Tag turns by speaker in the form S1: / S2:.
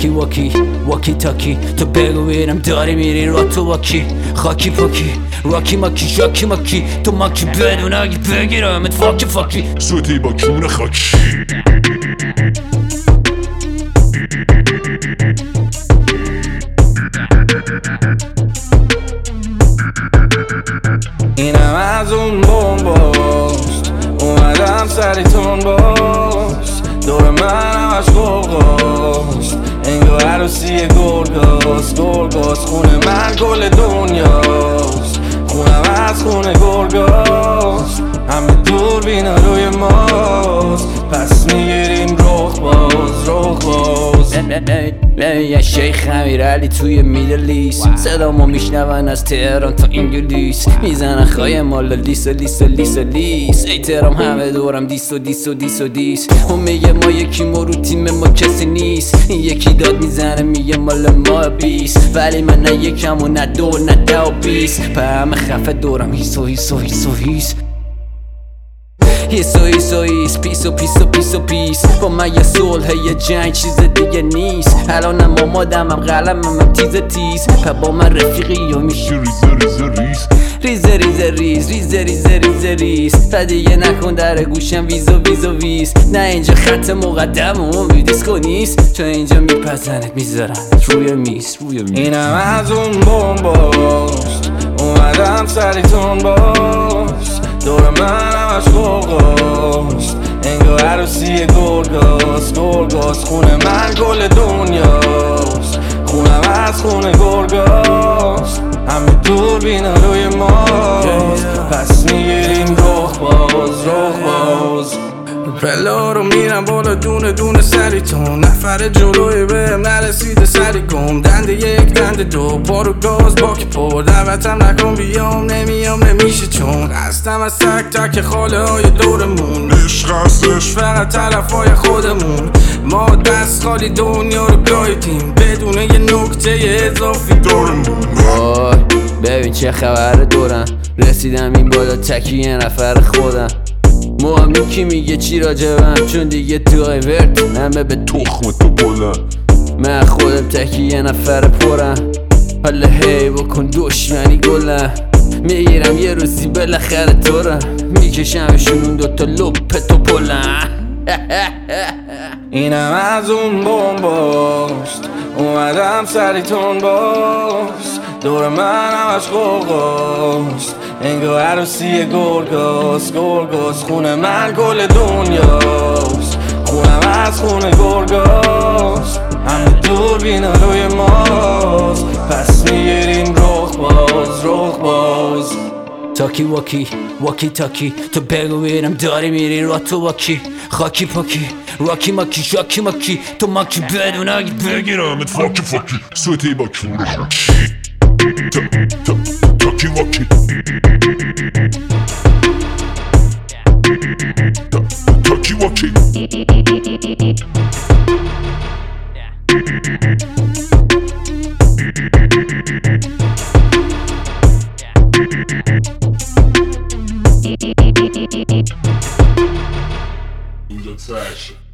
S1: تاکی واکی تاکی تو بگو بینم داری میری را تو واکی خاکی پاکی راکی ماکی شاکی ماکی تو ماکی بدون اگه بگیرم ات فاکی
S2: سوتی با کون خاکی
S3: اینم از اون بمباست اومدم سریتون باش دور من همش گرگاست انگار عروسی گرگاست خونه من کل دنیاست خونم از خونه گرگاست همه دوربین روی ماست پس میگیریم رخ باز
S1: یه شیخ امیرعلی توی میدل ایست صدامو میشنون از تهران تا انگلیس میزنن خواهی مال لیس ای تهرام همه دورم دیس اون میگه ما یکی ما رو تیم ما کسی نیست یکی داد میزنه میگه مال ما 20 ولی من نه یکم و نه دو نه 10 و 20 په همه خفه دورم هیس پیس با من یه صلح یه جنگ چیز دیگه نیست الانم آمادم هم قلمم تیز په با من رفیقی و میشه ریز و دیگه نکن در گوشم ویز نه اینجا خط مقدم و امیدیسکو نیست تو اینجا میپزنت میذارن روی میز
S3: اینم از اون بمباست اومدم سریتون باش دور من همش گرگاست انگار عروسی گرگاست خونه من کل دنیاست خونم از خونه گرگاست همه دوربین روی ماست پس میگیریم رخ باز پلا رو میرم بالا دونه سریتون نفر جلوی بهم نرسیده سری گم دنده یک دنده دو بارو گاز باک پر دعوتم نکن بیام نمیام نمیشه چون هستم از تک خاله های دورمون عشق فقط طرف های خودمون ما دست خالی دنیا رو گایدیم بدون یه نکته اضافی دورمون
S1: ببین چه خبر دورم رسیدم این بالا تکی یه نفر خودم محمد کی میگه چی راجبم چون دیگه تو ورد همه به تخم تو بلند من خودم تکی یه نفر پرم حالا هی بکن دشمنی گلم میگیرم یه روزی بالاخره تورم میکشمشون اون دوتا لپ تو بلند
S3: اینم از اون بمباست اومدم سریتون باش دور من همش گرگاست انگار عروسی گرگاست خونه من کل دنیاست خونم از خونه گرگاست همه دوربین روی ماست پس میگیریم رخ باز
S1: تاکی واکی تاکی تو بگو بینم داری میری را تو واکی خاکی پاکی راکی ماکی شاکی ماکی تو ماکی بدون اگه
S2: بگیرم ات فاکی سوتی با کون خاکی تاکی واکی تاکی واکی اینجا trash